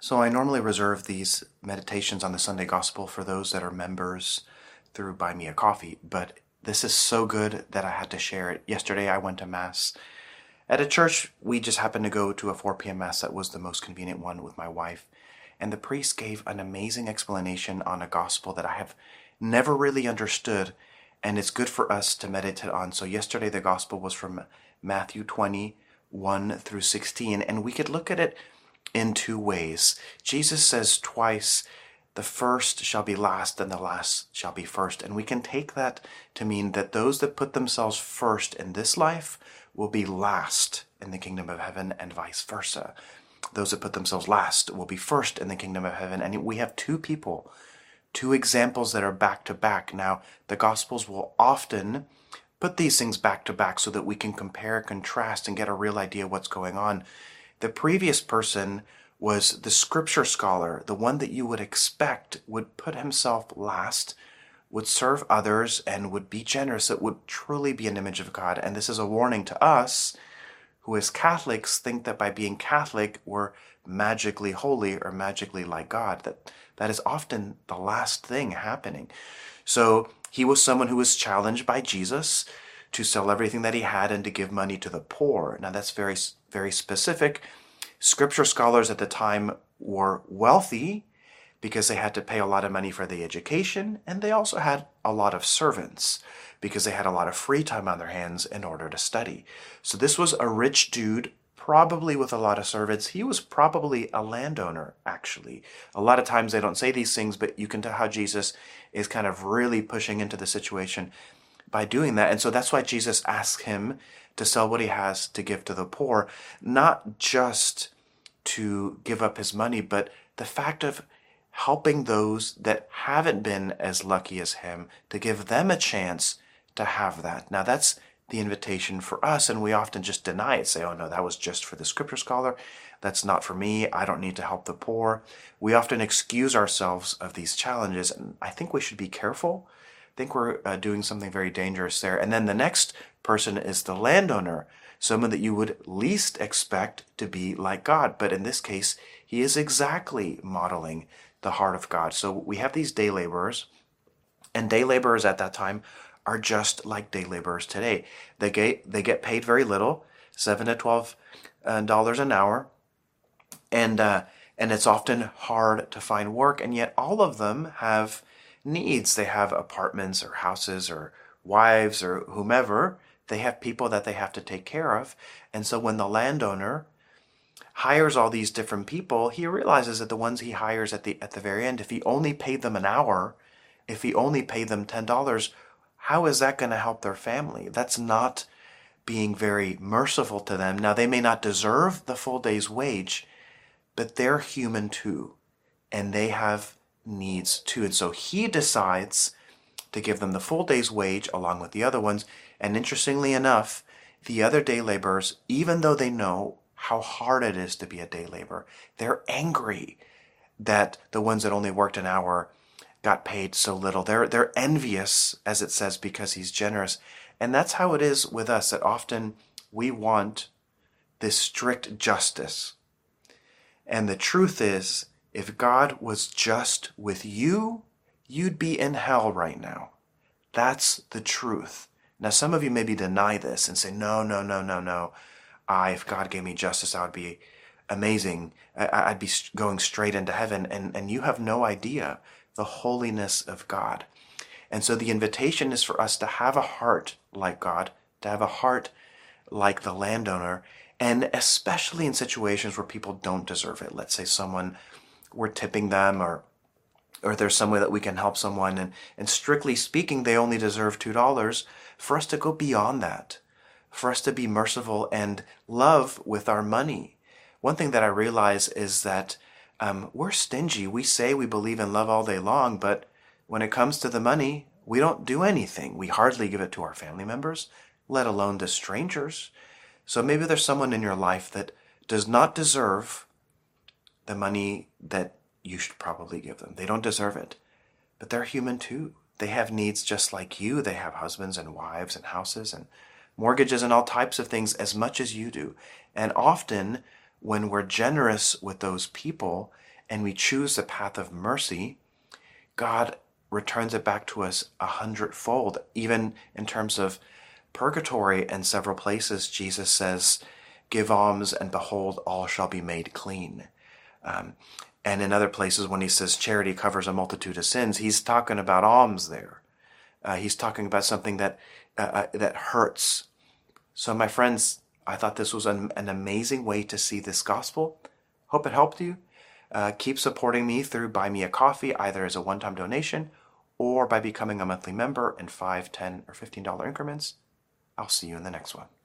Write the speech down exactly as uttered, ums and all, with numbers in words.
So I normally reserve these meditations on the Sunday Gospel for those that are members through Buy Me a Coffee, but this is so good that I had to share it. Yesterday I went to Mass at a church. We just happened to go to a four p.m. Mass that was the most convenient one with my wife, and the priest gave an amazing explanation on a gospel that I have never really understood, and it's good for us to meditate on. So yesterday the gospel was from Matthew twenty, one through sixteen, and we could look at it in two ways. Jesus says twice, the first shall be last and the last shall be first. And we can take that to mean that those that put themselves first in this life will be last in the kingdom of heaven, and vice versa. Those that put themselves last will be first in the kingdom of heaven. And we have two people, two examples that are back to back. Now, the Gospels will often put these things back to back so that we can compare, contrast, and get a real idea of what's going on. The previous person was the scripture scholar, the one that you would expect would put himself last, would serve others, and would be generous. It would truly be an image of God. And this is a warning to us who as Catholics think that by being Catholic we're magically holy or magically like God. That that is often the last thing happening. So he was someone who was challenged by Jesus to sell everything that he had and to give money to the poor. Now that's very, very specific. Scripture scholars at the time were wealthy because they had to pay a lot of money for the education, and they also had a lot of servants because they had a lot of free time on their hands in order to study. So this was a rich dude, probably with a lot of servants. He was probably a landowner, actually. A lot of times they don't say these things, but you can tell how Jesus is kind of really pushing into the situation by doing that. And so that's why Jesus asks him to sell what he has to give to the poor, not just to give up his money, but the fact of helping those that haven't been as lucky as him, to give them a chance to have that. Now that's the invitation for us, and we often just deny it, say, oh no, that was just for the scripture scholar, that's not for me, I don't need to help the poor. We often excuse ourselves of these challenges, and I think we should be careful. I think we're uh, doing something very dangerous there. And then the next person is the landowner, someone that you would least expect to be like God. But in this case, he is exactly modeling the heart of God. So we have these day laborers, and day laborers at that time are just like day laborers today. They get, they get paid very little, seven to twelve dollars an hour, and uh, and it's often hard to find work, and yet all of them have needs. They have apartments or houses or wives or whomever. They have people that they have to take care of. And so when the landowner hires all these different people, he realizes that the ones he hires at the at the very end, if he only paid them an hour, if he only paid them ten dollars, how is that going to help their family? That's not being very merciful to them. Now, they may not deserve the full day's wage, but they're human too, and they have needs too. And so he decides to give them the full day's wage along with the other ones. And interestingly enough, the other day laborers, even though they know how hard it is to be a day laborer, they're angry that the ones that only worked an hour got paid so little. They're they're envious, as it says, because he's generous. And that's how it is with us, that often we want this strict justice. And the truth is, if God was just with you, you'd be in hell right now. That's the truth. Now, some of you maybe deny this and say, no, no, no, no, no. I, if God gave me justice, I would be amazing. I, I'd be going straight into heaven. And, and you have no idea the holiness of God. And so the invitation is for us to have a heart like God, to have a heart like the landowner, and especially in situations where people don't deserve it. Let's say someone, we're tipping them, or or there's some way that we can help someone, and, and strictly speaking, they only deserve two dollars, for us to go beyond that, for us to be merciful and love with our money. One thing that I realize is that um, we're stingy. We say we believe in love all day long, but when it comes to the money, we don't do anything. We hardly give it to our family members, let alone to strangers. So maybe there's someone in your life that does not deserve the money that you should probably give them. They don't deserve it, but they're human too. They have needs just like you. They have husbands and wives and houses and mortgages and all types of things as much as you do. And often when we're generous with those people and we choose the path of mercy, God returns it back to us a hundredfold. Even in terms of purgatory, in several places, Jesus says, give alms and behold, all shall be made clean. Um, and in other places, when he says charity covers a multitude of sins, he's talking about alms there. Uh, he's talking about something that uh, that hurts. So my friends, I thought this was an, an amazing way to see this gospel. Hope it helped you. Uh, keep supporting me through Buy Me a Coffee, either as a one-time donation or by becoming a monthly member in five, ten, or fifteen dollar increments. I'll see you in the next one.